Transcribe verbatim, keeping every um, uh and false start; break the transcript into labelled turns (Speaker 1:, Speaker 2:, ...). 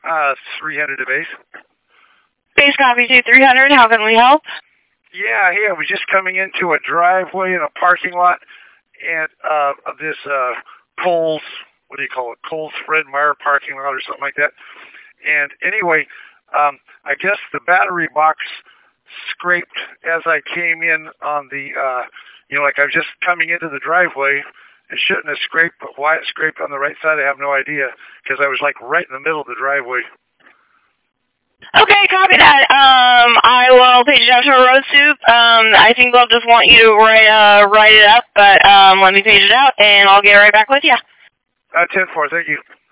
Speaker 1: Uh, three hundred to base.
Speaker 2: Base copy two three hundred. How can we help?
Speaker 1: Yeah, yeah. I was just coming into a driveway in a parking lot, and uh, this uh, Kohl's, what do you call it? Kohl's Fred Meyer parking lot or something like that. And anyway, um, I guess the battery box scraped as I came in on the, uh, you know, like I was just coming into the driveway. It shouldn't have scraped, but why it scraped on the right side, I have no idea, because I was like right in the middle of the driveway.
Speaker 2: Okay, copy that. Um, I will page it out to a road soup. Um, I think they'll just want you to write, uh, write it up, but um, let me page it out, and I'll get right back with you.
Speaker 1: Uh, ten four, thank you.